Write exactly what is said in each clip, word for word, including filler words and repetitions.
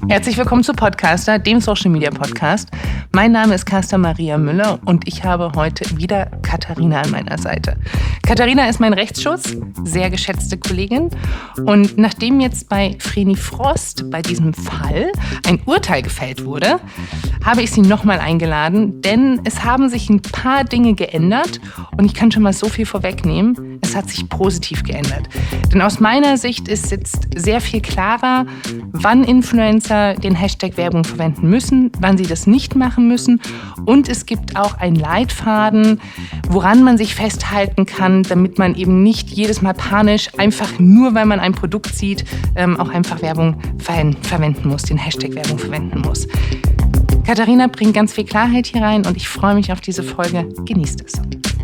Herzlich willkommen zu Podcaster, dem Social Media Podcast. Mein Name ist Carsten Maria Müller und ich habe heute wieder Katharina an meiner Seite. Katharina ist mein Rechtsschutz, sehr geschätzte Kollegin. Und nachdem jetzt bei Vreni Frost bei diesem Fall ein Urteil gefällt wurde, habe ich sie nochmal eingeladen, denn es haben sich ein paar Dinge geändert und ich kann schon mal so viel vorwegnehmen, es hat sich positiv geändert. Denn aus meiner Sicht ist jetzt sehr viel klarer, wann Influencer den Hashtag Werbung verwenden müssen, wann sie das nicht machen müssen. Und es gibt auch einen Leitfaden, woran man sich festhalten kann, damit man eben nicht jedes Mal panisch, einfach nur weil man ein Produkt sieht, ähm, auch einfach Werbung ver- verwenden muss, den Hashtag Werbung verwenden muss. Katharina bringt ganz viel Klarheit hier rein und ich freue mich auf diese Folge. Genießt es.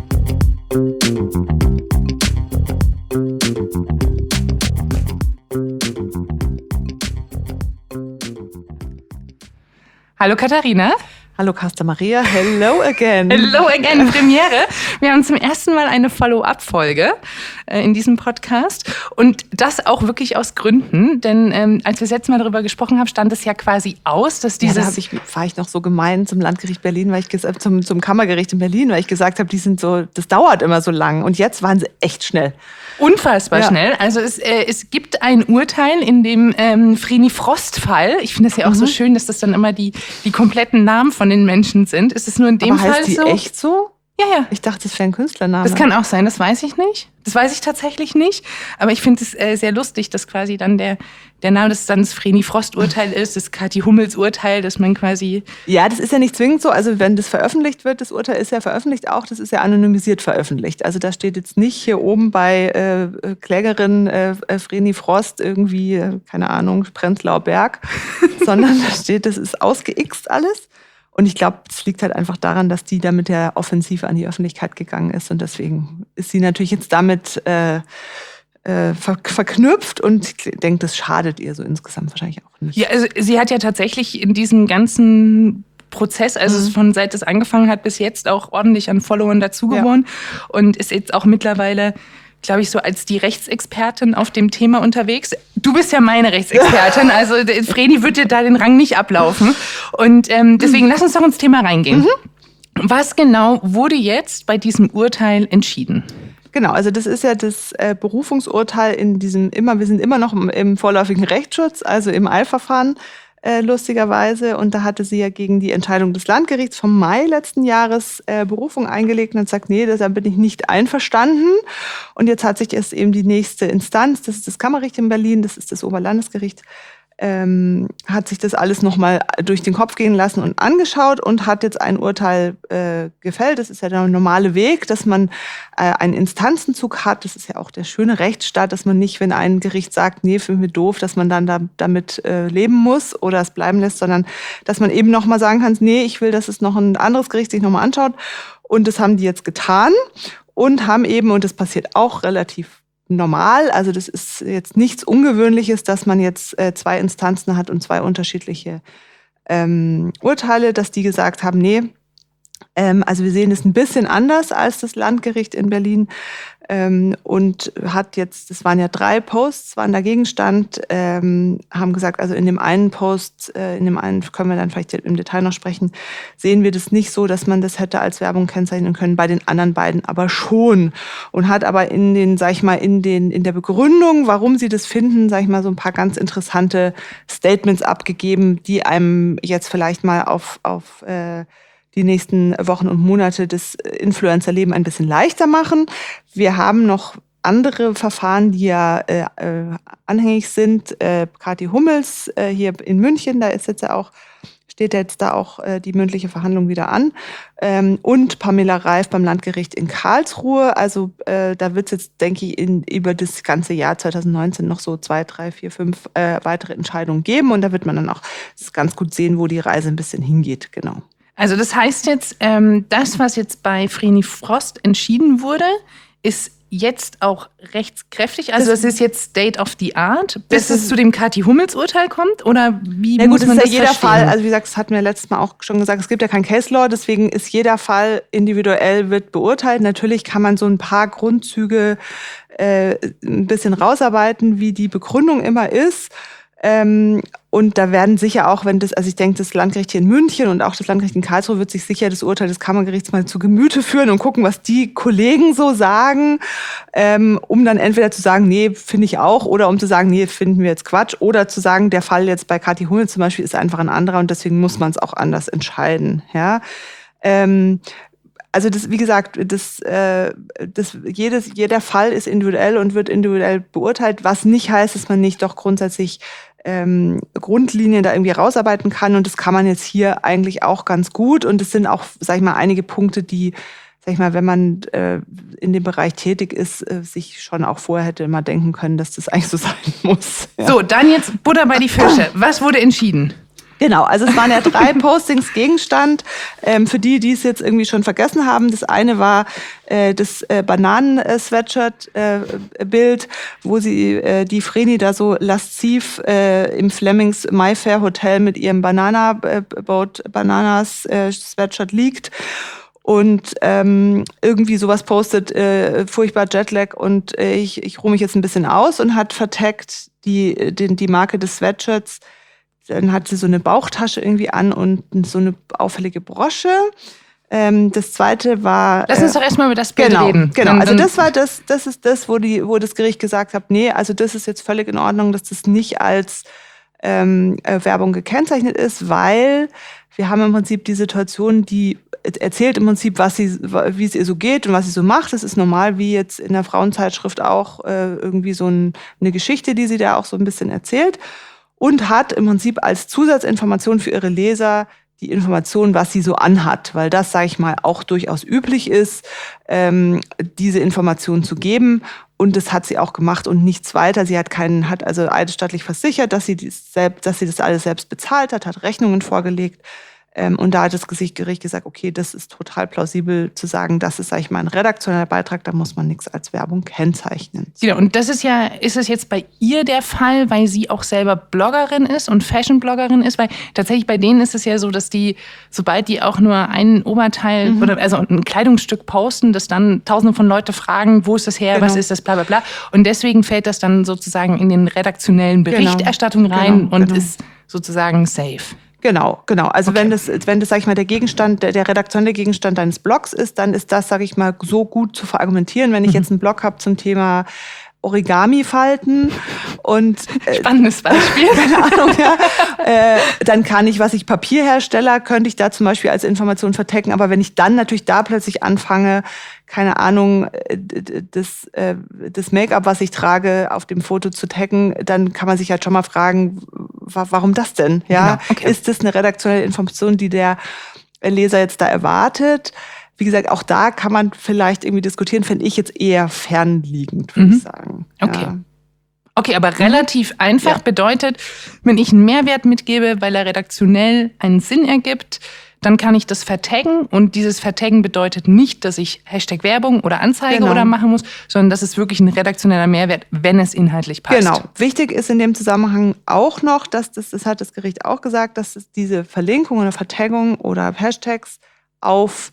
Hallo Katharina. Hallo Carsten Maria, hello again. Hello again, Premiere. Wir haben zum ersten Mal eine Follow-up-Folge äh, in diesem Podcast und das auch wirklich aus Gründen, denn ähm, als wir das letzte Mal darüber gesprochen haben, stand es ja quasi aus, dass dieses... Ja, da ich, war ich noch so gemein zum Landgericht Berlin, weil ich ges- zum, zum Kammergericht in Berlin, weil ich gesagt habe, die sind so, das dauert immer so lang und jetzt waren sie echt schnell. Unfassbar ja. schnell. Also es, äh, es gibt ein Urteil in dem ähm, Vreni Frost-Fall. Ich finde es ja auch mhm. so schön, dass das dann immer die, die kompletten Namen von den Menschen sind. Ist es nur in dem Aber Fall heißt die so? echt so? Ja, ja. Ich dachte, das wäre ein Künstlername. Das kann auch sein, das weiß ich nicht. Das weiß ich tatsächlich nicht. Aber ich finde es äh, sehr lustig, dass quasi dann der, der Name des dann das Vreni Frost-Urteil ist, das Kathi Hummels-Urteil, dass man quasi... Ja, das ist ja nicht zwingend so. Also wenn das veröffentlicht wird, das Urteil ist ja veröffentlicht auch, das ist ja anonymisiert veröffentlicht. Also da steht jetzt nicht hier oben bei äh, Klägerin äh, Vreni Frost irgendwie, äh, keine Ahnung, Prenzlauer Berg, sondern da steht, das ist ausgeixt alles. Und ich glaube, es liegt halt einfach daran, dass die da mit der Offensive an die Öffentlichkeit gegangen ist. Und deswegen ist sie natürlich jetzt damit äh, äh, ver- verknüpft. Und ich denke, das schadet ihr so insgesamt wahrscheinlich auch nicht. Ja, also sie hat ja tatsächlich in diesem ganzen Prozess, also mhm. von seit es angefangen hat bis jetzt, auch ordentlich an Followern dazugewonnen. Ja. Und ist jetzt auch mittlerweile, glaube ich, so als die Rechtsexpertin auf dem Thema unterwegs. Du bist ja meine Rechtsexpertin, also Vreni wird dir da den Rang nicht ablaufen. Und ähm, deswegen lass uns doch ins Thema reingehen. Mhm. Was genau wurde jetzt bei diesem Urteil entschieden? Genau, also das ist ja das äh, Berufungsurteil in diesem immer, wir sind immer noch im, im vorläufigen Rechtsschutz, also im Eilverfahren. Äh, lustigerweise. Und da hatte sie ja gegen die Entscheidung des Landgerichts vom Mai letzten Jahres äh, Berufung eingelegt und hat gesagt, nee, da bin ich nicht einverstanden. Und jetzt hat sich erst eben die nächste Instanz, das ist das Kammergericht in Berlin, das ist das Oberlandesgericht, ähm, hat sich das alles nochmal durch den Kopf gehen lassen und angeschaut und hat jetzt ein Urteil äh, gefällt. Das ist ja der normale Weg, dass man äh, einen Instanzenzug hat. Das ist ja auch der schöne Rechtsstaat, dass man nicht, wenn ein Gericht sagt, nee, für mich doof, dass man dann da, damit äh, leben muss oder es bleiben lässt, sondern dass man eben nochmal sagen kann, nee, ich will, dass es noch ein anderes Gericht sich nochmal anschaut. Und das haben die jetzt getan und haben eben, und das passiert auch relativ normal, also das ist jetzt nichts Ungewöhnliches, dass man jetzt äh, zwei Instanzen hat und zwei unterschiedliche ähm, Urteile, dass die gesagt haben, nee, ähm, also wir sehen es ein bisschen anders als das Landgericht in Berlin ähm, und hat jetzt, das waren ja drei Posts, waren da Gegenstand, ähm, haben gesagt, also in dem einen Post, äh, in dem einen können wir dann vielleicht im Detail noch sprechen, sehen wir das nicht so, dass man das hätte als Werbung kennzeichnen können, bei den anderen beiden aber schon. Und hat aber in den, sag ich mal, in den, in der Begründung, warum sie das finden, sag ich mal, so ein paar ganz interessante Statements abgegeben, die einem jetzt vielleicht mal auf, auf äh, die nächsten Wochen und Monate das Influencer-Leben ein bisschen leichter machen. Wir haben noch andere Verfahren, die ja äh, anhängig sind. Äh, Kathi Hummels äh, hier in München, da ist jetzt ja auch, steht jetzt da auch äh, die mündliche Verhandlung wieder an. Ähm, und Pamela Reif beim Landgericht in Karlsruhe. Also äh, da wird es jetzt, denke ich, in, über das ganze Jahr zwanzig neunzehn noch so zwei, drei, vier, fünf äh, weitere Entscheidungen geben. Und da wird man dann auch ganz gut sehen, wo die Reise ein bisschen hingeht. Genau. Also das heißt jetzt, ähm, das, was jetzt bei Vreni Frost entschieden wurde, ist jetzt auch rechtskräftig? Also das ist jetzt State of the Art, bis es zu dem Kathi Hummels-Urteil kommt? Oder wie ja, gut, muss man das ist ja jeder verstehen? Fall, also wie gesagt, das hatten wir letztes Mal auch schon gesagt, es gibt ja kein Case Law, deswegen ist jeder Fall individuell wird beurteilt. Natürlich kann man so ein paar Grundzüge äh, ein bisschen rausarbeiten, wie die Begründung immer ist. Ähm, und da werden sicher auch, wenn das, also ich denke, das Landgericht hier in München und auch das Landgericht in Karlsruhe wird sich sicher das Urteil des Kammergerichts mal zu Gemüte führen und gucken, was die Kollegen so sagen, ähm, um dann entweder zu sagen, nee, finde ich auch, oder um zu sagen, nee, finden wir jetzt Quatsch, oder zu sagen, der Fall jetzt bei Kathi Hummel zum Beispiel ist einfach ein anderer und deswegen muss man es auch anders entscheiden. Ja. Ähm, Also das, wie gesagt, das, äh, das, jedes, jeder Fall ist individuell und wird individuell beurteilt, was nicht heißt, dass man nicht doch grundsätzlich ähm, Grundlinien da irgendwie rausarbeiten kann. Und das kann man jetzt hier eigentlich auch ganz gut. Und es sind auch, sag ich mal, einige Punkte, die, sag ich mal, wenn man äh, in dem Bereich tätig ist, äh, sich schon auch vorher hätte mal denken können, dass das eigentlich so sein muss. Ja. So, dann jetzt Butter bei die Fische. Was wurde entschieden? Genau, also es waren ja drei Postings Gegenstand. Ähm, für die, die es jetzt irgendwie schon vergessen haben, das eine war äh, das äh, Bananen-Sweatshirt-Bild, äh, wo sie äh, die Vreni da so lasziv äh, im Flemings Mayfair Hotel mit ihrem Banana äh, Boat Bananas äh, Sweatshirt liegt. Und ähm, irgendwie sowas postet, äh, furchtbar Jetlag und äh, ich, ich ruhe mich jetzt ein bisschen aus, und hat vertaggt die, die, die Marke des Sweatshirts. Dann hat sie so eine Bauchtasche irgendwie an und so eine auffällige Brosche. Ähm, das zweite war... Lass uns doch erstmal über das Bild genau, reden. Genau, dann, also das war das, das ist das, wo, die, wo das Gericht gesagt hat, nee, also das ist jetzt völlig in Ordnung, dass das nicht als ähm, Werbung gekennzeichnet ist, weil wir haben im Prinzip die Situation, die erzählt im Prinzip, was sie, wie es ihr so geht und was sie so macht. Das ist normal, wie jetzt in der Frauenzeitschrift auch äh, irgendwie so ein, eine Geschichte, die sie da auch so ein bisschen erzählt. Und hat im Prinzip als Zusatzinformation für ihre Leser die Information, was sie so anhat. Weil das, sage ich mal, auch durchaus üblich ist, ähm, diese Informationen zu geben. Und das hat sie auch gemacht und nichts weiter. Sie hat keinen, hat also eidesstattlich versichert, dass sie, dies selbst, dass sie das alles selbst bezahlt hat, hat Rechnungen vorgelegt. Ähm, und da hat das Gericht gesagt, okay, das ist total plausibel zu sagen, das ist, sage ich mal, ein redaktioneller Beitrag, da muss man nichts als Werbung kennzeichnen. Genau, und das ist ja, ist es jetzt bei ihr der Fall, weil sie auch selber Bloggerin ist und Fashion-Bloggerin ist? Weil tatsächlich bei denen ist es ja so, dass die, sobald die auch nur ein Oberteil mhm. oder also ein Kleidungsstück posten, dass dann tausende von Leute fragen, wo ist das her, genau. was ist das, bla bla bla. Und deswegen fällt das dann sozusagen in den redaktionellen Berichterstattung genau. rein genau, und genau. ist sozusagen safe. Genau, genau. Also okay. wenn das, wenn das, sag ich mal, der Gegenstand, der, der redaktionelle Gegenstand deines Blogs ist, dann ist das, sag ich mal, so gut zu verargumentieren. Wenn ich mhm. jetzt einen Blog habe zum Thema Origami-Falten und äh, spannendes Beispiel, keine Ahnung, ja, äh, dann kann ich, was ich Papierhersteller, könnte ich da zum Beispiel als Information vertecken. Aber wenn ich dann natürlich da plötzlich anfange, keine Ahnung, das, äh, das Make-up, was ich trage, auf dem Foto zu taggen, dann kann man sich halt schon mal fragen, warum das denn? Ja, genau. okay. Ist das eine redaktionelle Information, die der Leser jetzt da erwartet? Wie gesagt, auch da kann man vielleicht irgendwie diskutieren, finde ich jetzt eher fernliegend, würde mhm. ich sagen. Okay. Ja. Okay, aber relativ mhm. einfach ja. bedeutet, wenn ich einen Mehrwert mitgebe, weil er redaktionell einen Sinn ergibt, dann kann ich das vertaggen. Und dieses Vertaggen bedeutet nicht, dass ich Hashtag Werbung oder Anzeige genau. oder machen muss, sondern das ist wirklich ein redaktioneller Mehrwert, wenn es inhaltlich passt. Genau. Wichtig ist in dem Zusammenhang auch noch, dass das, das hat das Gericht auch gesagt, dass es diese Verlinkung oder Vertaggung oder Hashtags auf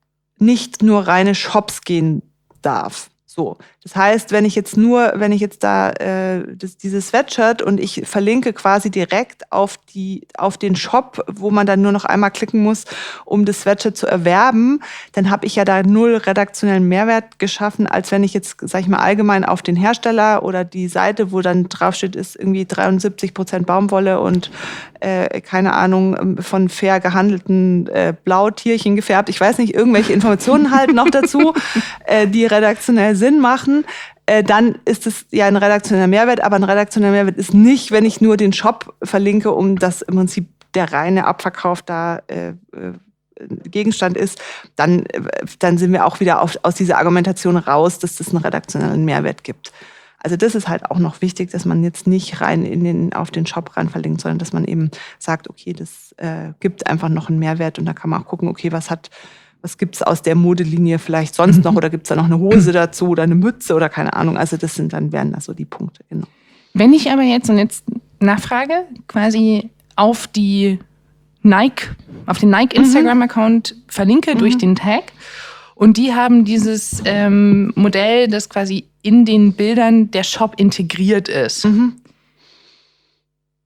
nicht nur reine Shops gehen darf. So, das heißt, wenn ich jetzt nur, wenn ich jetzt da äh, das, dieses Sweatshirt und ich verlinke quasi direkt auf die, auf den Shop, wo man dann nur noch einmal klicken muss, um das Sweatshirt zu erwerben, dann habe ich ja da null redaktionellen Mehrwert geschaffen, als wenn ich jetzt, sag ich mal, allgemein auf den Hersteller oder die Seite, wo dann draufsteht, ist irgendwie dreiundsiebzig Prozent Baumwolle und äh, keine Ahnung, von fair gehandelten äh, Blautierchen gefärbt. Ich weiß nicht, irgendwelche Informationen halt noch dazu, äh, die redaktionell Sinn machen, äh, dann ist es ja ein redaktioneller Mehrwert, aber ein redaktioneller Mehrwert ist nicht, wenn ich nur den Shop verlinke, um das im Prinzip der reine Abverkauf da äh, äh, Gegenstand ist, dann, äh, dann sind wir auch wieder auf, aus dieser Argumentation raus, dass das einen redaktionellen Mehrwert gibt. Also das ist halt auch noch wichtig, dass man jetzt nicht rein in den, auf den Shop rein verlinkt, sondern dass man eben sagt, okay, das äh, gibt einfach noch einen Mehrwert und da kann man auch gucken, okay, was hat Was gibt's aus der Modelinie vielleicht sonst noch? Oder gibt's da noch eine Hose dazu oder eine Mütze oder keine Ahnung? Also das sind dann wären das so die Punkte, genau. Wenn ich aber jetzt, und jetzt Nachfrage, quasi auf die Nike, auf den Nike-Instagram-Account mhm. verlinke mhm. durch den Tag und die haben dieses ähm, Modell, das quasi in den Bildern der Shop integriert ist. Mhm.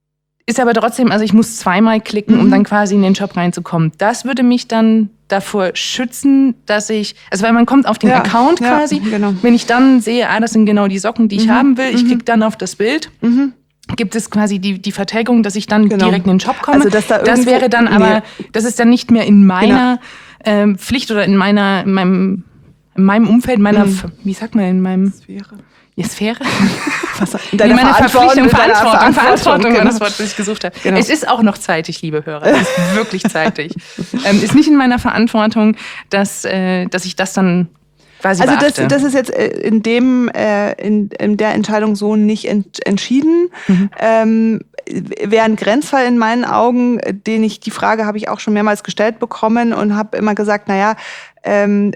ist aber trotzdem, also ich muss zweimal klicken, um Mhm. dann quasi in den Shop reinzukommen. Das würde mich dann davor schützen, dass ich, also weil man kommt auf den Ja, Account ja, quasi. genau. Wenn ich dann sehe, ah, das sind genau die Socken, die ich Mhm. haben will, ich Mhm. klicke dann auf das Bild. Mhm. Gibt es quasi die, die Verträgung, dass ich dann Genau. direkt in den Shop komme. Also, dass da das irgendwo- wäre dann aber, nee. das ist dann nicht mehr in meiner ähm, Pflicht oder in meiner, in meinem, in meinem Umfeld, meiner, Mhm. wie sagt man, in meinem Sphäre. ja, Sphäre? Was, in Nee, deiner meine Verantwortung, Verpflichtung, in deiner Verantwortung, Verantwortung war genau. das Wort, das ich gesucht habe. Genau. Es ist auch noch zeitig, liebe Hörer. Es ist wirklich zeitig. ähm, ist nicht in meiner Verantwortung, dass, äh, dass ich das dann quasi Also das, beachte. das ist jetzt äh, in dem äh, in, in der Entscheidung so nicht ent, entschieden. Mhm. Ähm, wäre ein Grenzfall in meinen Augen, den ich, die Frage habe ich auch schon mehrmals gestellt bekommen und habe immer gesagt, naja, ähm,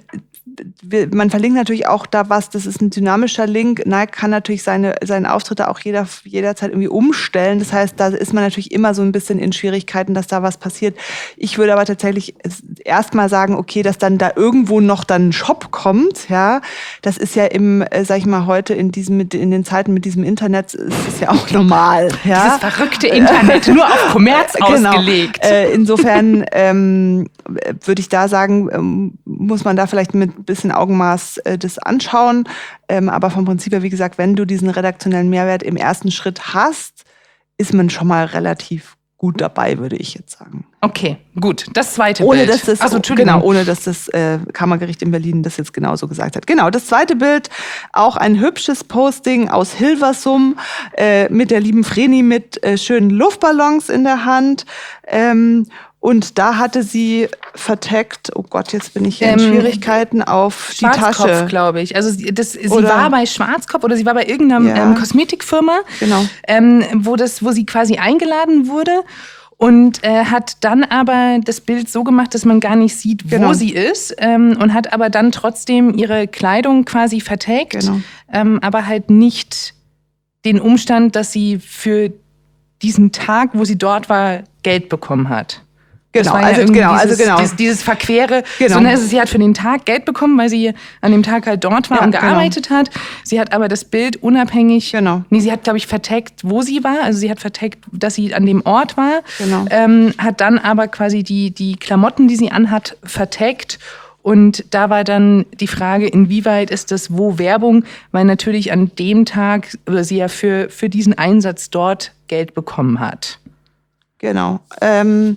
wir, man verlinkt natürlich auch da was, das ist ein dynamischer Link. Nike kann natürlich seine, seine Auftritte auch jeder, jederzeit irgendwie umstellen. Das heißt, da ist man natürlich immer so ein bisschen in Schwierigkeiten, dass da was passiert. Ich würde aber tatsächlich erstmal sagen, okay, dass dann da irgendwo noch dann ein Shop kommt, ja, das ist ja im, äh, sag ich mal, heute in diesem, in den Zeiten mit diesem Internet ist es ja auch normal, ja. Dieses verrückte Internet, nur auf Kommerz Genau. ausgelegt. Äh, insofern ähm, würde ich da sagen, ähm, muss man da vielleicht mit ein bisschen Augenmaß äh, das anschauen. Ähm, aber vom Prinzip her, wie gesagt, wenn du diesen redaktionellen Mehrwert im ersten Schritt hast, ist man schon mal relativ gut dabei, würde ich jetzt sagen. Okay, gut. Das zweite Ohne Bild. dass das, also, Entschuldigung. genau, ohne dass das äh, Kammergericht in Berlin das jetzt genauso gesagt hat. Genau, das zweite Bild, auch ein hübsches Posting aus Hilversum äh, mit der lieben Vreni mit äh, schönen Luftballons in der Hand. Ähm, und da hatte sie verteckt, oh Gott, jetzt bin ich hier in Ähm, Schwierigkeiten, auf die Schwarzkopf, Tasche. glaube ich. Also sie, das, sie Oder- war bei Schwarzkopf oder sie war bei irgendeiner Ja. ähm, Kosmetikfirma, Genau. ähm, wo, das, wo sie quasi eingeladen wurde. Und äh, hat dann aber das Bild so gemacht, dass man gar nicht sieht, wo Genau. sie ist. Ähm, und hat aber dann trotzdem ihre Kleidung quasi vertagt. Genau. Ähm, aber halt nicht den Umstand, dass sie für diesen Tag, wo sie dort war, Geld bekommen hat. Das Genau, war ja also irgendwie genau, also dieses, genau. Dieses, dieses Verquere. Genau. So, ne, also sie hat für den Tag Geld bekommen, weil sie an dem Tag halt dort war Ja, und genau. gearbeitet hat. Sie hat aber das Bild unabhängig. Genau. Nee, sie hat, glaube ich, vertagt, wo sie war. Also sie hat vertagt, dass sie an dem Ort war. Genau. Ähm, hat dann aber quasi die, die Klamotten, die sie anhat, vertagt. Und da war dann die Frage, inwieweit ist das wo Werbung? Weil natürlich an dem Tag oder sie ja für, für diesen Einsatz dort Geld bekommen hat. Genau. Ähm,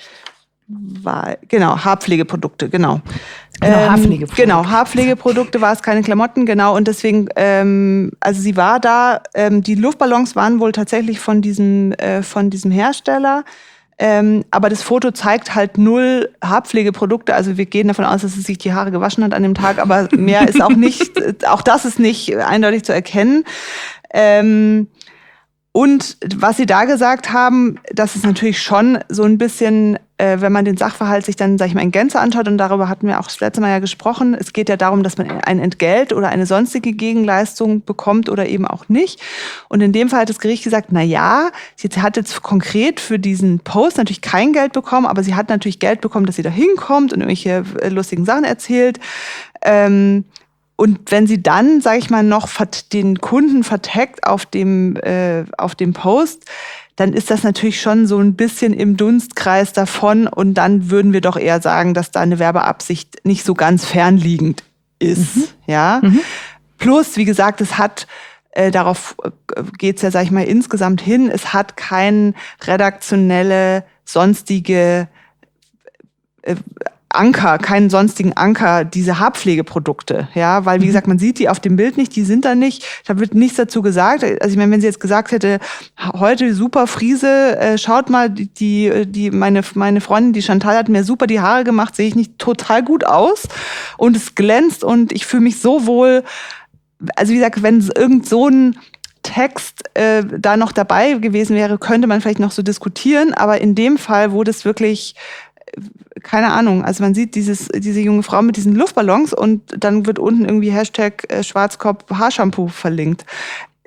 war, genau, Haarpflegeprodukte, genau. Genau, Ähm, Haarpflegeprodukte. Genau, Haarpflegeprodukte war es, keine Klamotten, genau. Und deswegen, ähm, also sie war da, ähm, die Luftballons waren wohl tatsächlich von diesem, äh, von diesem Hersteller. Ähm, aber das Foto zeigt halt null Haarpflegeprodukte. Also wir gehen davon aus, dass sie sich die Haare gewaschen hat an dem Tag, aber mehr ist auch nicht, auch das ist nicht eindeutig zu erkennen. Ähm, Und was Sie da gesagt haben, das ist natürlich schon so ein bisschen, äh, wenn man den Sachverhalt sich dann, sag ich mal, in Gänze anschaut, und darüber hatten wir auch das letzte Mal ja gesprochen, es geht ja darum, dass man ein Entgelt oder eine sonstige Gegenleistung bekommt oder eben auch nicht. Und in dem Fall hat das Gericht gesagt, na ja, sie hat jetzt konkret für diesen Post natürlich kein Geld bekommen, aber sie hat natürlich Geld bekommen, dass sie da hinkommt und irgendwelche äh, lustigen Sachen erzählt. Ähm, Und wenn sie dann, sage ich mal, noch den Kunden vertagt auf dem, äh, auf dem Post, dann ist das natürlich schon so ein bisschen im Dunstkreis davon. Und dann würden wir doch eher sagen, dass da eine Werbeabsicht nicht so ganz fernliegend ist. Mhm. Ja? Mhm. Plus, wie gesagt, es hat, äh, darauf geht es ja, sage ich mal, insgesamt hin, es hat keine redaktionelle, sonstige äh, Anker, keinen sonstigen Anker, diese Haarpflegeprodukte, ja, weil wie gesagt, man sieht die auf dem Bild nicht, die sind da nicht, da wird nichts dazu gesagt. Also ich meine, wenn sie jetzt gesagt hätte, heute super Friese, äh, schaut mal, die, die, die meine meine Freundin, die Chantal hat mir super die Haare gemacht, sehe ich nicht total gut aus und es glänzt und ich fühle mich so wohl. Also wie gesagt, wenn irgend so ein Text äh, da noch dabei gewesen wäre, könnte man vielleicht noch so diskutieren, aber in dem Fall, wo das wirklich keine Ahnung, also man sieht dieses, diese junge Frau mit diesen Luftballons und dann wird unten irgendwie Hashtag äh, Schwarzkopf Haarshampoo verlinkt.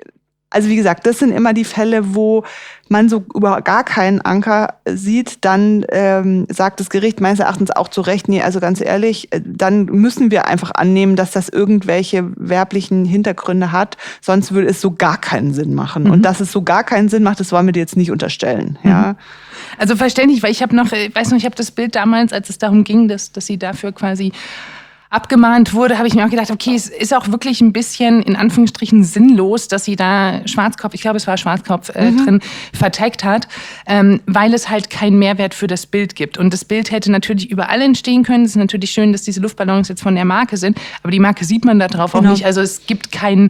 Also wie gesagt, das sind immer die Fälle, wo man so über gar keinen Anker sieht. Dann ähm, sagt das Gericht meines Erachtens auch zu Recht, nee, also ganz ehrlich, dann müssen wir einfach annehmen, dass das irgendwelche werblichen Hintergründe hat. Sonst würde es so gar keinen Sinn machen. Mhm. Und dass es so gar keinen Sinn macht, das wollen wir dir jetzt nicht unterstellen. Mhm. Ja. Also verständlich, weil ich habe noch, ich weiß noch, ich habe das Bild damals, als es darum ging, dass, dass sie dafür quasi abgemahnt wurde, habe ich mir auch gedacht, okay, es ist auch wirklich ein bisschen in Anführungsstrichen sinnlos, dass sie da Schwarzkopf, ich glaube, es war Schwarzkopf äh, mhm. drin, vertagt hat, ähm, weil es halt keinen Mehrwert für das Bild gibt. Und das Bild hätte natürlich überall entstehen können. Es ist natürlich schön, dass diese Luftballons jetzt von der Marke sind, aber die Marke sieht man da drauf genau. auch nicht. Also es gibt keinen,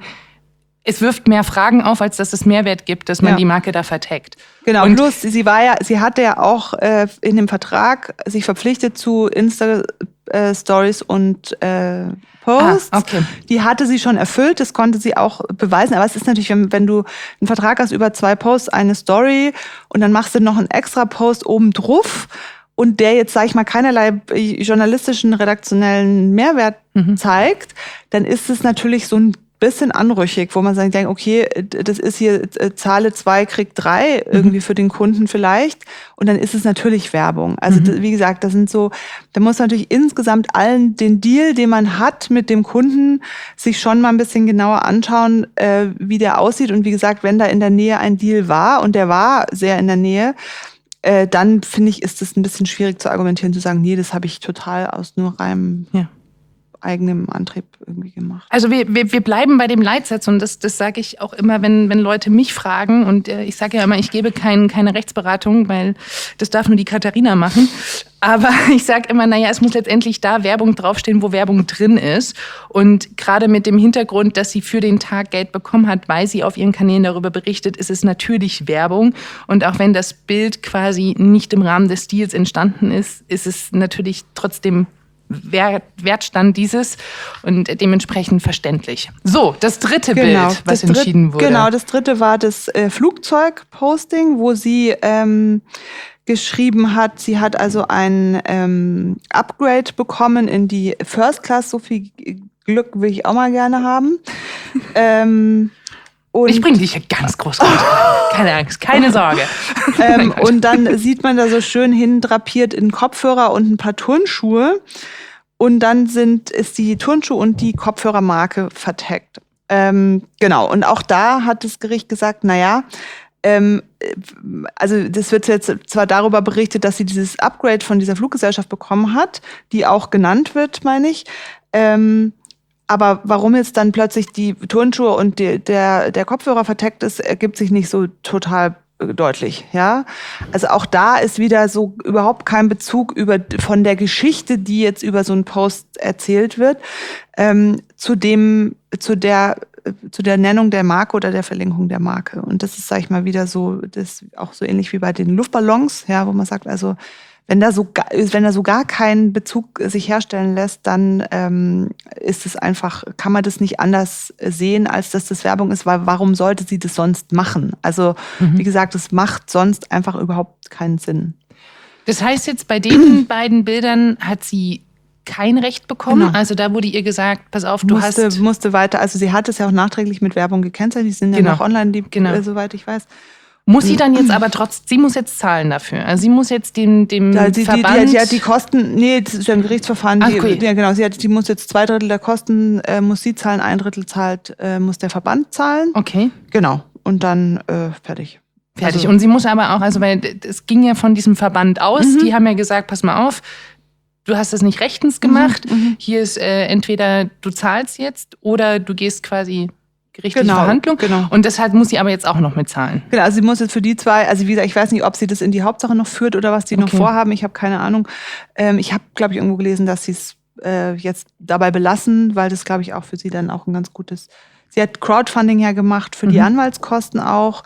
es wirft mehr Fragen auf, als dass es Mehrwert gibt, dass man ja. die Marke da vertagt. Genau, und plus sie war ja, sie hatte ja auch äh, in dem Vertrag sich verpflichtet zu Insta äh, Stories und äh, Posts. Ah, okay. Die hatte sie schon erfüllt, das konnte sie auch beweisen. Aber es ist natürlich, wenn, wenn du einen Vertrag hast über zwei Posts, eine Story und dann machst du noch einen extra Post oben drauf und der jetzt, sag ich mal, keinerlei journalistischen, redaktionellen Mehrwert mhm. zeigt, dann ist es natürlich so ein bisschen anrüchig, wo man sagt, okay, das ist hier zahle zwei, krieg drei irgendwie mhm. für den Kunden vielleicht und dann ist es natürlich Werbung. Also mhm. wie gesagt, das sind so, da muss natürlich insgesamt allen den Deal, den man hat mit dem Kunden, sich schon mal ein bisschen genauer anschauen, äh, wie der aussieht und wie gesagt, wenn da in der Nähe ein Deal war und der war sehr in der Nähe, äh, dann finde ich, ist es ein bisschen schwierig zu argumentieren, zu sagen, nee, das habe ich total aus nur reinem ja. eigenem Antrieb irgendwie gemacht. Also wir, wir, wir bleiben bei dem Leitsatz und das, das sage ich auch immer, wenn, wenn Leute mich fragen und äh, ich sage ja immer, ich gebe kein, keine Rechtsberatung, weil das darf nur die Katharina machen. Aber ich sage immer, naja, es muss letztendlich da Werbung draufstehen, wo Werbung drin ist. Und gerade mit dem Hintergrund, dass sie für den Tag Geld bekommen hat, weil sie auf ihren Kanälen darüber berichtet, ist es natürlich Werbung. Und auch wenn das Bild quasi nicht im Rahmen des Deals entstanden ist, ist es natürlich trotzdem Wert, Wertstand dieses und dementsprechend verständlich. So, das dritte genau, Bild, was das entschieden dritt, wurde. Genau, das dritte war das äh, Flugzeugposting, wo sie ähm, geschrieben hat, sie hat also ein ähm, Upgrade bekommen in die First Class. So viel Glück will ich auch mal gerne haben. ähm, Und ich bringe dich hier ganz groß runter. Keine Angst, keine Sorge. ähm, und dann sieht man da so schön hindrapiert in Kopfhörer und ein paar Turnschuhe. Und dann sind, ist die Turnschuhe und die Kopfhörermarke vertaggt. Ähm, genau, und auch da hat das Gericht gesagt, naja, ähm, also das wird jetzt zwar darüber berichtet, dass sie dieses Upgrade von dieser Fluggesellschaft bekommen hat, die auch genannt wird, meine ich. Ähm, Aber warum jetzt dann plötzlich die Turnschuhe und die, der, der Kopfhörer vertaggt ist, ergibt sich nicht so total deutlich, ja. Also auch da ist wieder so überhaupt kein Bezug über, von der Geschichte, die jetzt über so einen Post erzählt wird, ähm, zu dem, zu der, zu der Nennung der Marke oder der Verlinkung der Marke. Und das ist, sag ich mal, wieder so, das auch so ähnlich wie bei den Luftballons, ja, wo man sagt, also, Wenn da so wenn da so gar kein Bezug sich herstellen lässt, dann ähm, ist es einfach, kann man das nicht anders sehen, als dass das Werbung ist, weil warum sollte sie das sonst machen? Also mhm. wie gesagt, es macht sonst einfach überhaupt keinen Sinn. Das heißt jetzt, bei den beiden Bildern hat sie kein Recht bekommen? Genau. Also da wurde ihr gesagt, pass auf, du musste, hast... Musste weiter, also sie hat es ja auch nachträglich mit Werbung gekennzeichnet, die sind ja genau. noch online, die, genau. äh, soweit ich weiß. Muss sie dann jetzt aber trotzdem, sie muss jetzt zahlen dafür. Also sie muss jetzt dem, dem ja, die, Verband... Die, die, die hat die Kosten, nee, das ist ja ein Gerichtsverfahren. Ach, die, okay. ja, genau, sie hat, die muss jetzt zwei Drittel der Kosten, äh, muss sie zahlen, ein Drittel zahlt, äh, muss der Verband zahlen. Okay. Genau, und dann äh, fertig. Fertig. Also, und sie muss aber auch, also weil es ging ja von diesem Verband aus, mhm. die haben ja gesagt, pass mal auf, du hast das nicht rechtens gemacht. Mhm. Hier ist äh, entweder du zahlst jetzt oder du gehst quasi... gerichtliche genau, Verhandlung. Genau. Und deshalb muss sie aber jetzt auch noch mitzahlen. Genau, also sie muss jetzt für die zwei, also wie gesagt, ich weiß nicht, ob sie das in die Hauptsache noch führt oder was die okay. noch vorhaben. Ich habe keine Ahnung. Ähm, ich habe, glaube ich, irgendwo gelesen, dass sie es äh, jetzt dabei belassen, weil das, glaube ich, auch für sie dann auch ein ganz gutes... Sie hat Crowdfunding ja gemacht, für mhm. die Anwaltskosten auch.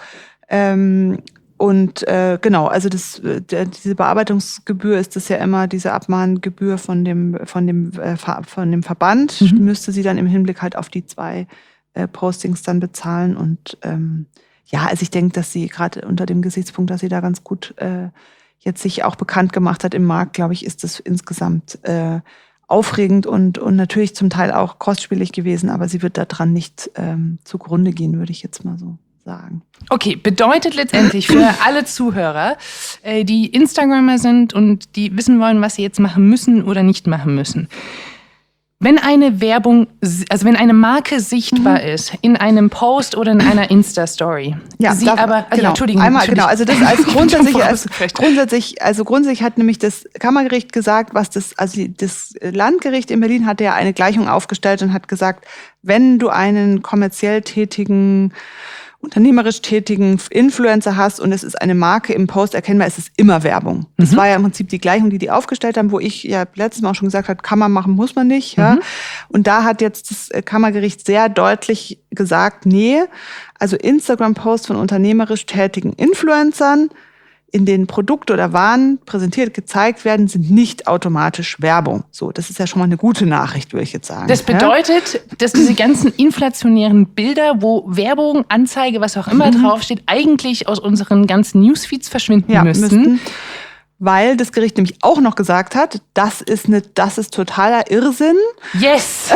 Ähm, und äh, genau, also das, der, diese Bearbeitungsgebühr ist das ja immer, diese Abmahngebühr von dem, von dem, äh, von dem Verband, mhm. müsste sie dann im Hinblick halt auf die zwei Postings dann bezahlen und ähm, ja, also ich denke, dass sie gerade unter dem Gesichtspunkt, dass sie da ganz gut äh, jetzt sich auch bekannt gemacht hat im Markt, glaube ich, ist das insgesamt äh, aufregend und, und natürlich zum Teil auch kostspielig gewesen, aber sie wird daran nicht ähm, zugrunde gehen, würde ich jetzt mal so sagen. Okay, bedeutet letztendlich für alle Zuhörer, äh, die Instagrammer sind und die wissen wollen, was sie jetzt machen müssen oder nicht machen müssen. Wenn eine Werbung, also wenn eine Marke sichtbar mhm. ist in einem Post oder in einer Insta-Story, ja, sie darf, aber, also genau, Entschuldigung, einmal, genau, also das als grundsätzlich, als grundsätzlich, grundsätzlich, also grundsätzlich hat nämlich das Kammergericht gesagt, was das, also das Landgericht in Berlin hatte ja eine Gleichung aufgestellt und hat gesagt, wenn du einen kommerziell tätigen unternehmerisch tätigen Influencer hast und es ist eine Marke im Post erkennbar, es ist immer Werbung. Das mhm. war ja im Prinzip die Gleichung, die die aufgestellt haben, wo ich ja letztes Mal auch schon gesagt habe, kann man machen, muss man nicht. Ja. Mhm. Und da hat jetzt das Kammergericht sehr deutlich gesagt, nee, also Instagram-Posts von unternehmerisch tätigen Influencern, in denen Produkte oder Waren präsentiert, gezeigt werden, sind nicht automatisch Werbung. So, das ist ja schon mal eine gute Nachricht, würde ich jetzt sagen. Das bedeutet, ja? dass diese ganzen inflationären Bilder, wo Werbung, Anzeige, was auch immer mhm. draufsteht, eigentlich aus unseren ganzen Newsfeeds verschwinden ja, müssten. müssten. Weil das Gericht nämlich auch noch gesagt hat, das ist, eine, das ist totaler Irrsinn. Yes!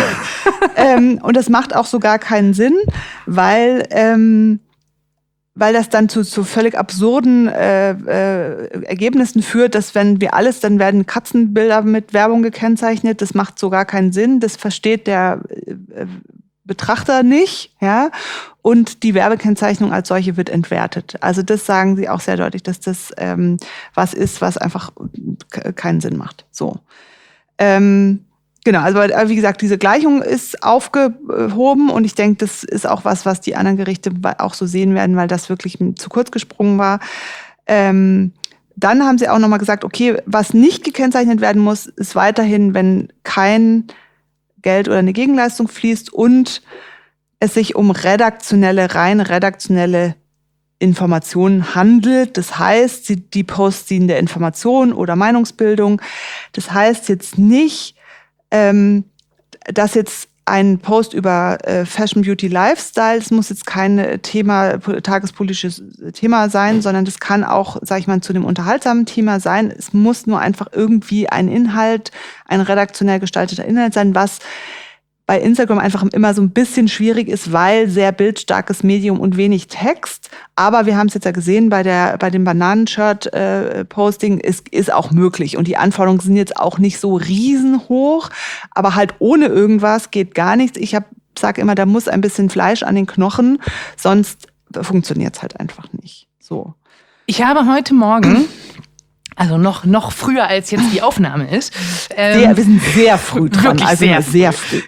ähm, und das macht auch so gar keinen Sinn, weil... Ähm, weil das dann zu, zu völlig absurden äh, äh, Ergebnissen führt, dass wenn wir alles, dann werden Katzenbilder mit Werbung gekennzeichnet. Das macht so gar keinen Sinn. Das versteht der äh, Betrachter nicht, ja. Und die Werbekennzeichnung als solche wird entwertet. Also das sagen sie auch sehr deutlich, dass das ähm, was ist, was einfach k- keinen Sinn macht. So. Ähm, Genau, also wie gesagt, diese Gleichung ist aufgehoben und ich denke, das ist auch was, was die anderen Gerichte auch so sehen werden, weil das wirklich zu kurz gesprungen war. Ähm, dann haben sie auch nochmal gesagt, okay, was nicht gekennzeichnet werden muss, ist weiterhin, wenn kein Geld oder eine Gegenleistung fließt und es sich um redaktionelle, rein redaktionelle Informationen handelt. Das heißt, die Posts dienen der Information oder Meinungsbildung. Das heißt jetzt nicht, Ähm, dass jetzt ein Post über äh, Fashion, Beauty, Lifestyle, es muss jetzt kein Thema, tagespolitisches Thema sein, sondern das kann auch, sag ich mal, zu einem unterhaltsamen Thema sein. Es muss nur einfach irgendwie ein Inhalt, ein redaktionell gestalteter Inhalt sein, was bei Instagram einfach immer so ein bisschen schwierig ist, weil sehr bildstarkes Medium und wenig Text. Aber wir haben es jetzt ja gesehen bei der bei dem Bananen-Shirt-Posting, ist, ist auch möglich. Und die Anforderungen sind jetzt auch nicht so riesenhoch, aber halt ohne irgendwas geht gar nichts. Ich sage immer, da muss ein bisschen Fleisch an den Knochen, sonst funktioniert es halt einfach nicht. So. Ich habe heute Morgen... Also noch, noch früher, als jetzt die Aufnahme ist. Ähm, sehr, wir sind sehr früh dran, also sehr, sehr früh.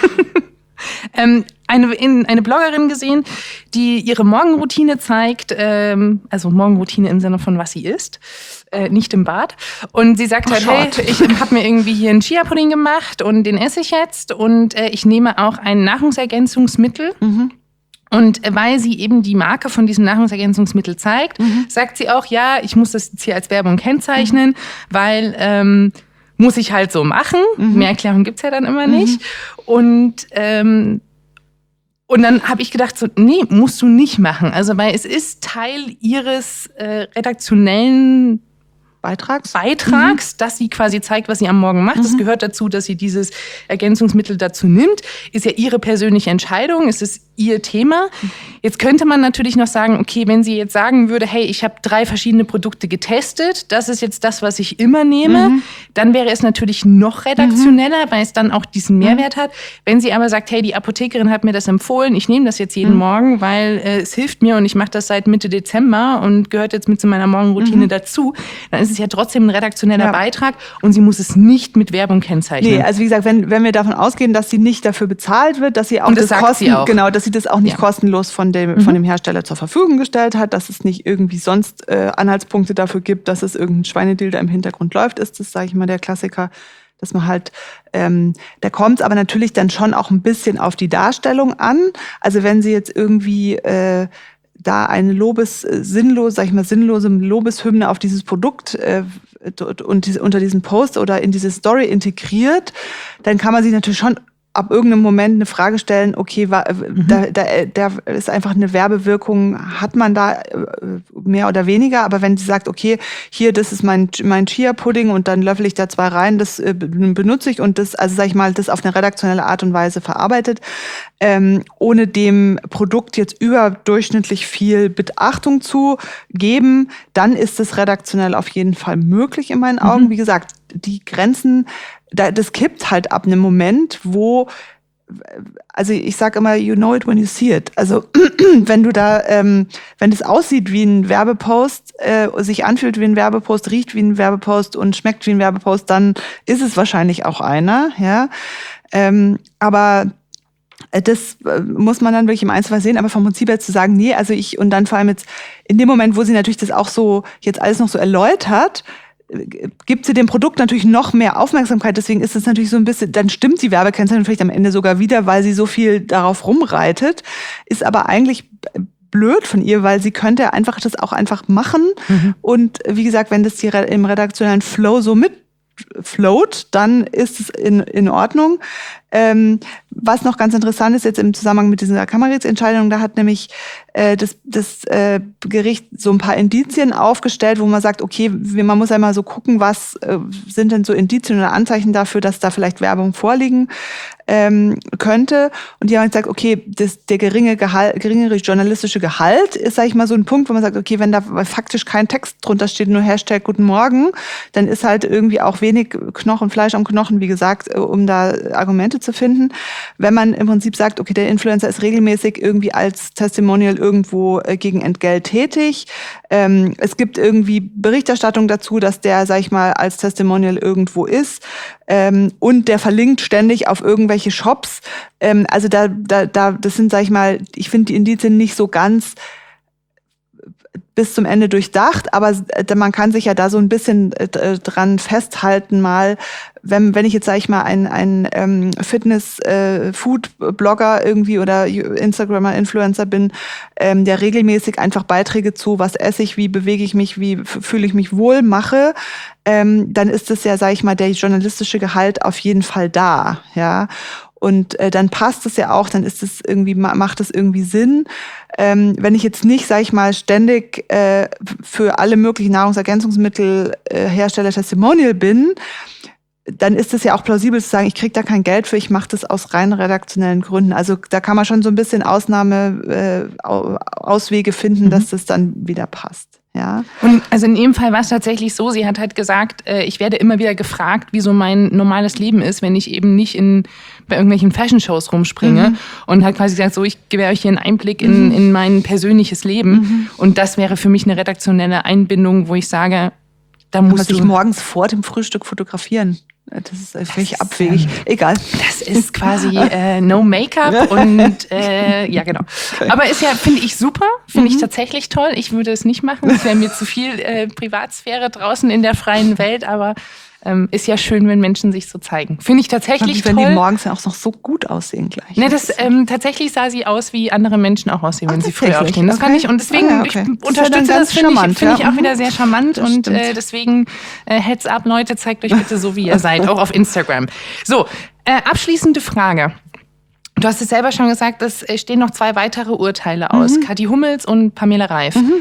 ähm, eine, in, eine Bloggerin gesehen, die ihre Morgenroutine zeigt, ähm, also Morgenroutine im Sinne von, was sie isst, äh, nicht im Bad. Und sie sagt halt, hey, ich habe mir irgendwie hier einen Chia-Pudding gemacht und den esse ich jetzt. Und äh, ich nehme auch ein Nahrungsergänzungsmittel. Mhm. Und weil sie eben die Marke von diesem Nahrungsergänzungsmittel zeigt, mhm. sagt sie auch, ja, ich muss das jetzt hier als Werbung kennzeichnen, mhm. weil ähm, muss ich halt so machen. Mhm. Mehr Erklärung gibt's ja dann immer mhm. nicht. Und ähm, und dann habe ich gedacht, so, nee, musst du nicht machen. Also weil es ist Teil ihres äh, redaktionellen Beitrags, Beitrags, mhm. dass sie quasi zeigt, was sie am Morgen macht. Es mhm. gehört dazu, dass sie dieses Ergänzungsmittel dazu nimmt. Ist ja ihre persönliche Entscheidung, es ist ihr Thema. Jetzt könnte man natürlich noch sagen, okay, wenn sie jetzt sagen würde, hey, ich habe drei verschiedene Produkte getestet, das ist jetzt das, was ich immer nehme, mhm. dann wäre es natürlich noch redaktioneller, mhm. weil es dann auch diesen Mehrwert mhm. hat. Wenn sie aber sagt, hey, die Apothekerin hat mir das empfohlen, ich nehme das jetzt jeden mhm. Morgen, weil äh, es hilft mir und ich mache das seit Mitte Dezember und gehört jetzt mit zu meiner Morgenroutine mhm. dazu, dann ist es ja trotzdem ein redaktioneller ja. Beitrag und sie muss es nicht mit Werbung kennzeichnen. Nee, also wie gesagt, wenn, wenn wir davon ausgehen, dass sie nicht dafür bezahlt wird, dass sie auch und das, das Kosten, sie auch. genau, dass sie das auch nicht ja. kostenlos von dem, mhm. von dem Hersteller zur Verfügung gestellt hat, dass es nicht irgendwie sonst äh, Anhaltspunkte dafür gibt, dass es irgendein Schweinedeal da im Hintergrund läuft, ist das, sage ich mal, der Klassiker, dass man halt, ähm, da kommt es aber natürlich dann schon auch ein bisschen auf die Darstellung an. Also wenn sie jetzt irgendwie äh, da eine Lobes, sinnlose, sag ich mal, sinnlose Lobeshymne auf dieses Produkt äh, und diese, unter diesen Post oder in diese Story integriert, dann kann man sich natürlich schon ab irgendeinem Moment eine Frage stellen, okay, war, mhm. da, da, da ist einfach eine Werbewirkung, hat man da mehr oder weniger, aber wenn sie sagt, okay, hier, das ist mein, mein Chia-Pudding und dann löffel ich da zwei rein, das benutze ich und das, also sag ich mal, das auf eine redaktionelle Art und Weise verarbeitet, ähm, ohne dem Produkt jetzt überdurchschnittlich viel Beachtung zu geben, dann ist es redaktionell auf jeden Fall möglich in meinen Augen. Mhm. Wie gesagt, die Grenzen, das kippt halt ab einem Moment, wo, also ich sage immer, you know it when you see it. Also wenn du da, ähm, wenn es aussieht wie ein Werbepost, äh, sich anfühlt wie ein Werbepost, riecht wie ein Werbepost und schmeckt wie ein Werbepost, dann ist es wahrscheinlich auch einer, ja. Ähm, aber das muss man dann wirklich im Einzelfall sehen, aber vom Prinzip her zu sagen, nee, also ich, und dann vor allem jetzt in dem Moment, wo sie natürlich das auch so, jetzt alles noch so erläutert, gibt sie dem Produkt natürlich noch mehr Aufmerksamkeit. Deswegen ist es natürlich so ein bisschen, dann stimmt die Werbekennzeichnung vielleicht am Ende sogar wieder, weil sie so viel darauf rumreitet. Ist aber eigentlich blöd von ihr, weil sie könnte einfach das auch einfach machen. Mhm. Und wie gesagt, wenn das die im redaktionellen Flow so mitfloat, dann ist es in, in Ordnung. Ähm, was noch ganz interessant ist jetzt im Zusammenhang mit dieser Kammerrechtsentscheidung, da hat nämlich äh, das, das äh, Gericht so ein paar Indizien aufgestellt, wo man sagt, okay, man muss einmal so gucken, was äh, sind denn so Indizien oder Anzeichen dafür, dass da vielleicht Werbung vorliegen ähm, könnte. Und die haben gesagt, okay, das, der geringe Gehalt, geringere journalistische Gehalt ist, sag ich mal, so ein Punkt, wo man sagt, okay, wenn da faktisch kein Text drunter steht, nur Hashtag Guten Morgen, dann ist halt irgendwie auch wenig Knochen, Fleisch am Knochen, wie gesagt, um da Argumente zu finden. Wenn man im Prinzip sagt, okay, der Influencer ist regelmäßig irgendwie als Testimonial irgendwo äh, gegen Entgelt tätig. Ähm, es gibt irgendwie Berichterstattung dazu, dass der, sag ich mal, als Testimonial irgendwo ist. Ähm, und der verlinkt ständig auf irgendwelche Shops. Ähm, also da, da, da, das sind, sag ich mal, ich finde die Indizien nicht so ganz bis zum Ende durchdacht, aber man kann sich ja da so ein bisschen dran festhalten mal, wenn, wenn ich jetzt, sage ich mal, ein, ein ähm, Fitness-Food-Blogger äh, irgendwie oder Instagramer, Influencer bin, ähm, der regelmäßig einfach Beiträge zu, was esse ich, wie bewege ich mich, wie fühle ich mich wohl mache, ähm, dann ist es ja, sage ich mal, der journalistische Gehalt auf jeden Fall da, ja. Und äh, dann passt es ja auch, dann ist es irgendwie, macht es irgendwie Sinn. Ähm, wenn ich jetzt nicht, sage ich mal, ständig äh, für alle möglichen Nahrungsergänzungsmittelhersteller äh, Testimonial bin, dann ist es ja auch plausibel zu sagen, ich kriege da kein Geld für, ich mache das aus rein redaktionellen Gründen. Also da kann man schon so ein bisschen Ausnahme, äh, Auswege finden, mhm. dass das dann wieder passt. Ja. Und also in ihrem Fall war es tatsächlich so, sie hat halt gesagt, äh, ich werde immer wieder gefragt, wie so mein normales Leben ist, wenn ich eben nicht in bei irgendwelchen Fashion-Shows rumspringe, mhm. und hat quasi gesagt, so, ich gebe euch hier einen Einblick in, mhm. in mein persönliches Leben, mhm. und das wäre für mich eine redaktionelle Einbindung, wo ich sage, da muss ich morgens vor dem Frühstück fotografieren. Das ist völlig abwegig. Ähm, Egal. Das ist quasi äh, no Make-up und äh, ja, genau. Okay. Aber ist ja, finde ich super, finde mhm. ich tatsächlich toll. Ich würde es nicht machen. Es wäre mir zu viel äh, Privatsphäre draußen in der freien Welt, aber ähm, ist ja schön, wenn Menschen sich so zeigen. Finde ich tatsächlich und wenn toll. Wenn die morgens ja auch noch so gut aussehen gleich. Ne, das, ähm, tatsächlich sah sie aus, wie andere Menschen auch aussehen, wenn Ach, sie früh aufstehen. Das okay. fand ich, und deswegen ah, ja, okay. ich unterstütze das, das finde ich, find ich auch wieder sehr charmant. Das und äh, deswegen äh, Heads up, Leute, zeigt euch bitte so, wie ihr seid, auch auf Instagram. So, äh, abschließende Frage. Du hast es selber schon gesagt, es stehen noch zwei weitere Urteile aus. Mhm. Kathi Hummels und Pamela Reif. Mhm.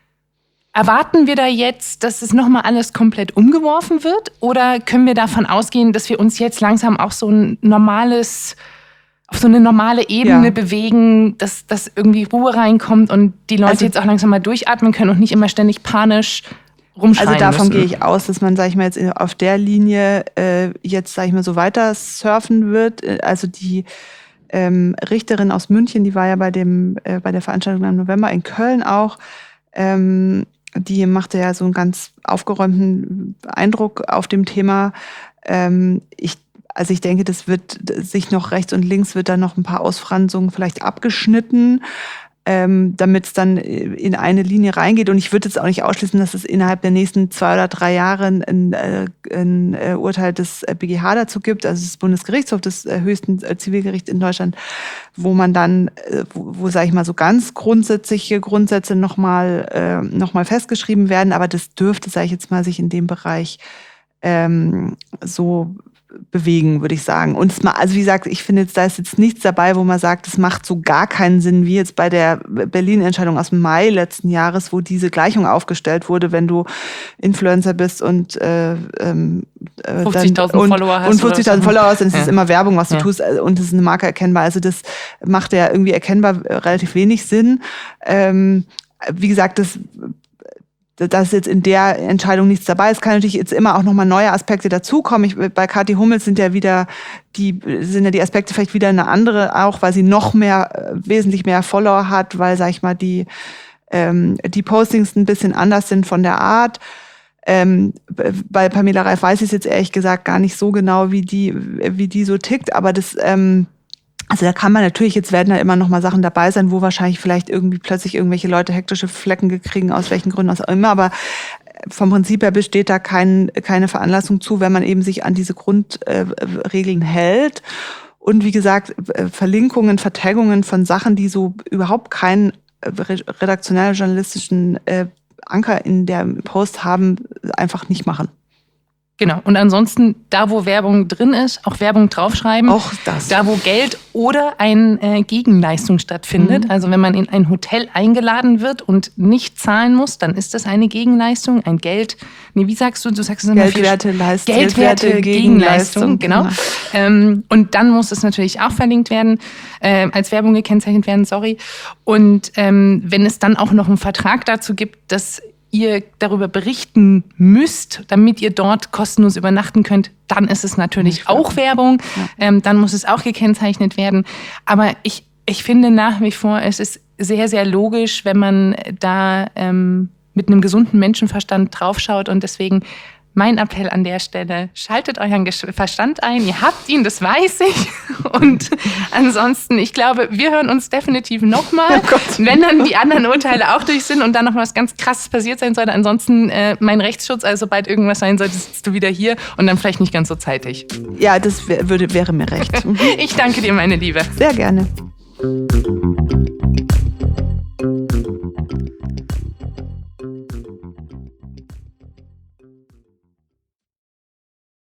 Erwarten wir da jetzt, dass es nochmal alles komplett umgeworfen wird? Oder können wir davon ausgehen, dass wir uns jetzt langsam auch so ein normales, auf so eine normale Ebene ja. bewegen, dass, dass irgendwie Ruhe reinkommt und die Leute also, jetzt auch langsam mal durchatmen können und nicht immer ständig panisch rumschreien Also davon müssen? gehe ich aus, dass man, sag ich mal, jetzt auf der Linie äh, jetzt, sag ich mal, so weiter surfen wird. Also die ähm, Richterin aus München, die war ja bei dem äh, bei der Veranstaltung im November in Köln auch, ähm, die machte ja so einen ganz aufgeräumten Eindruck auf dem Thema. Ähm, ich, also ich denke, das wird sich noch rechts und links wird da noch ein paar Ausfranzungen vielleicht abgeschnitten, ähm, damit es dann in eine Linie reingeht. Und ich würde jetzt auch nicht ausschließen, dass es innerhalb der nächsten zwei oder drei Jahre ein, ein, ein Urteil des B G H dazu gibt, also des Bundesgerichtshofs, des höchsten Zivilgerichts in Deutschland, wo man dann, wo, wo sage ich mal, so ganz grundsätzliche Grundsätze nochmal äh, noch mal festgeschrieben werden. Aber das dürfte, sage ich jetzt mal, sich in dem Bereich ähm, so bewegen, würde ich sagen. Und es mal, also wie gesagt, ich finde jetzt, da ist jetzt nichts dabei, wo man sagt, es macht so gar keinen Sinn, wie jetzt bei der Berlin-Entscheidung aus dem Mai letzten Jahres, wo diese Gleichung aufgestellt wurde, wenn du Influencer bist und äh, ähm, fünfzigtausend Follower hast. Und fünfzigtausend Follower hast, dann ist es ja. immer Werbung, was du ja. tust, und es ist eine Marke erkennbar. Also das macht ja irgendwie erkennbar relativ wenig Sinn. Ähm, wie gesagt, das dass jetzt in der Entscheidung nichts dabei ist, kann natürlich jetzt immer auch nochmal neue Aspekte dazukommen. Ich, bei Kathi Hummels sind ja wieder die, sind ja die Aspekte vielleicht wieder eine andere, auch weil sie noch mehr, wesentlich mehr Follower hat, weil, sag ich mal, die, ähm, die Postings ein bisschen anders sind von der Art. Ähm, bei Pamela Reif weiß ich es jetzt ehrlich gesagt gar nicht so genau, wie die, wie die so tickt, aber das, ähm, also da kann man natürlich, jetzt werden da immer noch mal Sachen dabei sein, wo wahrscheinlich vielleicht irgendwie plötzlich irgendwelche Leute hektische Flecken kriegen, aus welchen Gründen auch immer, aber vom Prinzip her besteht da kein, keine Veranlassung zu, wenn man eben sich an diese Grundregeln äh, hält. Und wie gesagt, Verlinkungen, Vertaggungen von Sachen, die so überhaupt keinen redaktionell-journalistischen äh, Anker in der Post haben, einfach nicht machen. Genau. Und ansonsten, da wo Werbung drin ist, auch Werbung draufschreiben. Auch das. Da wo Geld oder eine äh, Gegenleistung stattfindet. Mhm. Also wenn man in ein Hotel eingeladen wird und nicht zahlen muss, dann ist das eine Gegenleistung. Ein Geld, nee, wie sagst du? Du sagst es immer Geldwerte, viel. Leistung. Geldwerte, Geldwerte Gegenleistung, genau. genau. Ähm, und dann muss es natürlich auch verlinkt werden, äh, als Werbung gekennzeichnet werden, sorry. Und ähm, wenn es dann auch noch einen Vertrag dazu gibt, dass ihr darüber berichten müsst, damit ihr dort kostenlos übernachten könnt, dann ist es natürlich auch Werbung. Ja. Ähm, dann muss es auch gekennzeichnet werden. Aber ich, ich finde nach wie vor, es ist sehr, sehr logisch, wenn man da ähm, mit einem gesunden Menschenverstand draufschaut. Und deswegen mein Appell an der Stelle, schaltet euren Verstand ein. Ihr habt ihn, das weiß ich. Und ansonsten, ich glaube, wir hören uns definitiv nochmal, oh wenn dann die anderen Urteile auch durch sind und dann noch was ganz Krasses passiert sein sollte. Ansonsten äh, mein Rechtsschutz, also sobald irgendwas sein sollte, sitzt du wieder hier und dann vielleicht nicht ganz so zeitig. Ja, das wär, würde, wäre mir recht. Ich danke dir, meine Liebe. Sehr gerne.